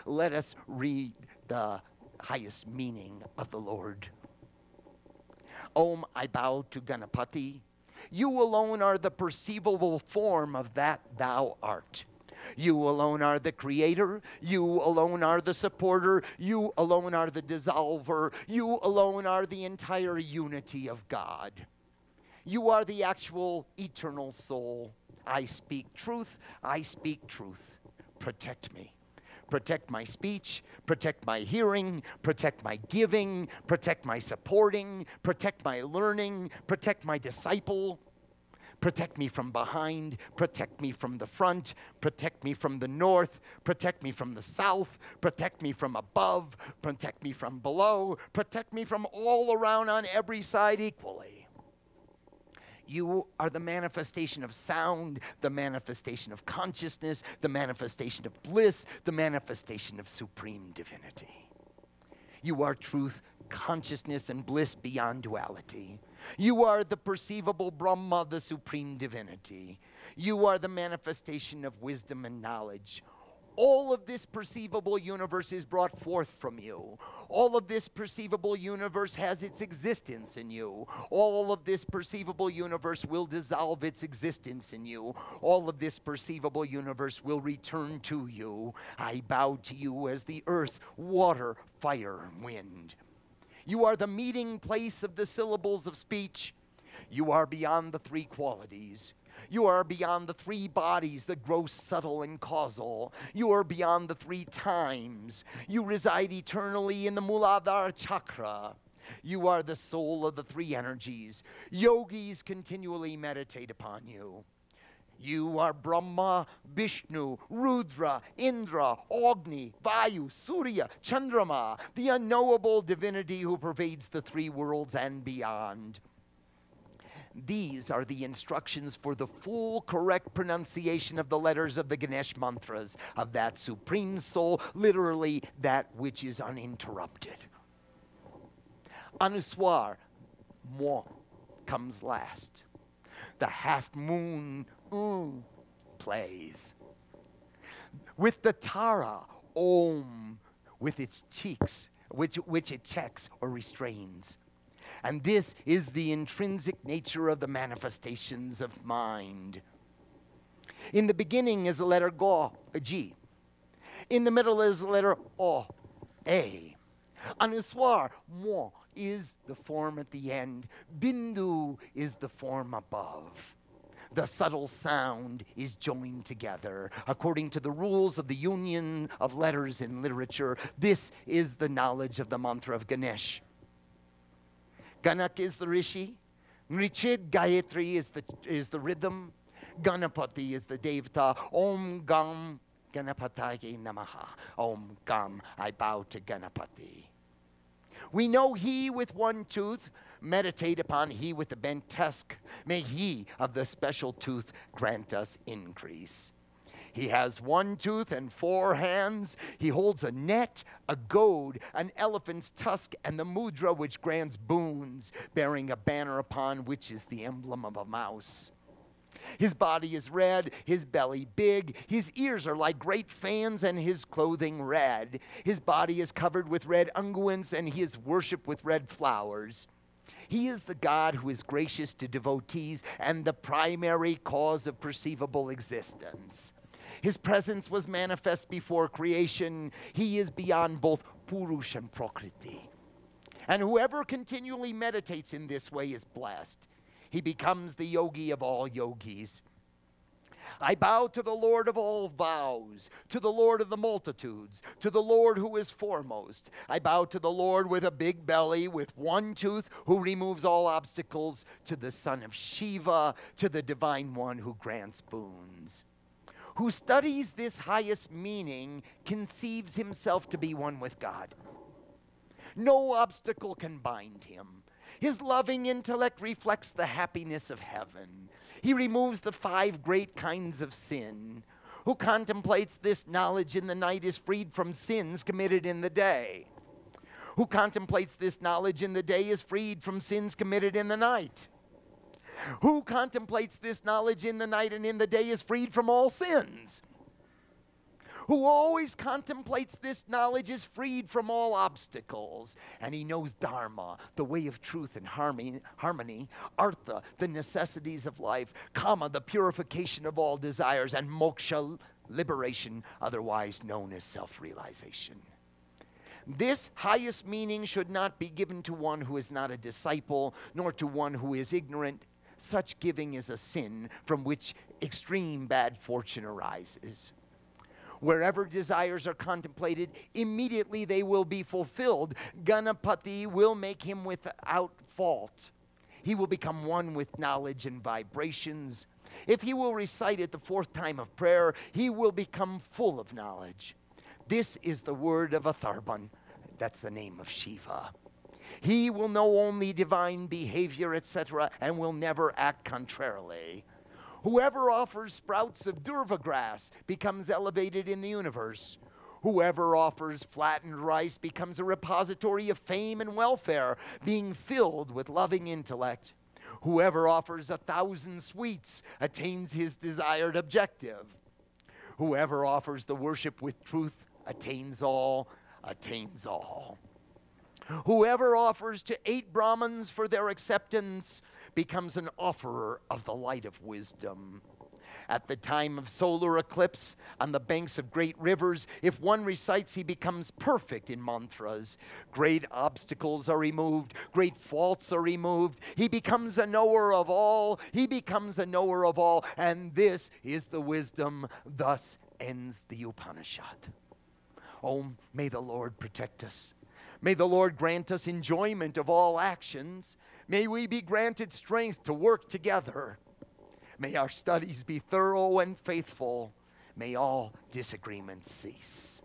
let us read the highest meaning of the Lord. Om, I bow to Ganapati. You alone are the perceivable form of that thou art. You alone are the creator. You alone are the supporter. You alone are the dissolver. You alone are the entire unity of God. You are the actual eternal soul. I speak truth. I speak truth. Protect me. Protect my speech, protect my hearing, protect my giving, protect my supporting, protect my learning, protect my disciple. Protect me from behind, protect me from the front, protect me from the north, protect me from the south, protect me from above, protect me from below, protect me from all around on every side equally. You are the manifestation of sound, the manifestation of consciousness, the manifestation of bliss, the manifestation of supreme divinity. You are truth, consciousness, and bliss beyond duality. You are the perceivable Brahma, the supreme divinity. You are the manifestation of wisdom and knowledge. All of this perceivable universe is brought forth from you. All of this perceivable universe has its existence in you. All of this perceivable universe will dissolve its existence in you. All of this perceivable universe will return to you. I bow to you as the earth, water, fire, wind. You are the meeting place of the syllables of speech. You are beyond the three qualities. You are beyond the three bodies, the gross, subtle, and causal. You are beyond the three times. You reside eternally in the Muladhara chakra. You are the soul of the three energies. Yogis continually meditate upon you. You are Brahma, Vishnu, Rudra, Indra, Agni, Vayu, Surya, Chandrama, the unknowable divinity who pervades the three worlds and beyond. These are the instructions for the full correct pronunciation of the letters of the Ganesh mantras of that supreme soul, literally that which is uninterrupted. Anuswar, Mo, comes last. The half moon, plays. With the Tara, Om, with its cheeks, which it checks or restrains. And this is the intrinsic nature of the manifestations of mind. In the beginning is the letter Go, a G. In the middle is the letter O, A. Anuswar, Mo, is the form at the end. Bindu is the form above. The subtle sound is joined together according to the rules of the union of letters in literature. This is the knowledge of the mantra of Ganesh. Ganak is the rishi. Nrichid Gayatri is the rhythm. Ganapati is the devata. Om Gam Ganapataye Namaha. Om Gam, I bow to Ganapati. We know he with one tooth. Meditate upon he with the bent tusk. May he of the special tooth grant us increase. He has one tooth and 4 hands. He holds a net, a goad, an elephant's tusk, and the mudra which grants boons, bearing a banner upon which is the emblem of a mouse. His body is red, his belly big, his ears are like great fans, and his clothing red. His body is covered with red unguents, and he is worshipped with red flowers. He is the God who is gracious to devotees and the primary cause of perceivable existence. His presence was manifest before creation. He is beyond both Purush and Prakriti. And whoever continually meditates in this way is blessed. He becomes the yogi of all yogis. I bow to the Lord of all vows, to the Lord of the multitudes, to the Lord who is foremost. I bow to the Lord with a big belly, with one tooth, who removes all obstacles, to the son of Shiva, to the divine one who grants boons. Who studies this highest meaning conceives himself to be one with God. No obstacle can bind him. His loving intellect reflects the happiness of heaven. He removes the 5 great kinds of sin. Who contemplates this knowledge in the night is freed from sins committed in the day. Who contemplates this knowledge in the day is freed from sins committed in the night. Who contemplates this knowledge in the night and in the day is freed from all sins. who always contemplates this knowledge is freed from all obstacles, and he knows Dharma, the way of truth and harmony, Artha, the necessities of life, Kama, the purification of all desires, and Moksha, liberation, otherwise known as self-realization. This highest meaning should not be given to one who is not a disciple, nor to one who is ignorant. Such giving is a sin from which extreme bad fortune arises. Wherever desires are contemplated, immediately they will be fulfilled. Ganapati will make him without fault. He will become one with knowledge and vibrations. If he will recite at the fourth time of prayer, he will become full of knowledge. This is the word of Atharban. That's the name of Shiva. He will know only divine behavior, etc., and will never act contrarily. Whoever offers sprouts of durva grass becomes elevated in the universe. Whoever offers flattened rice becomes a repository of fame and welfare, being filled with loving intellect. Whoever offers 1,000 sweets attains his desired objective. Whoever offers the worship with truth attains all, attains all. Whoever offers to 8 Brahmins for their acceptance becomes an offerer of the light of wisdom. At the time of solar eclipse, on the banks of great rivers, if one recites, he becomes perfect in mantras. Great obstacles are removed, great faults are removed. He becomes a knower of all, he becomes a knower of all, and this is the wisdom. Thus ends the Upanishad. Oh, may the Lord protect us. May the Lord grant us enjoyment of all actions. May we be granted strength to work together. May our studies be thorough and faithful. May all disagreements cease.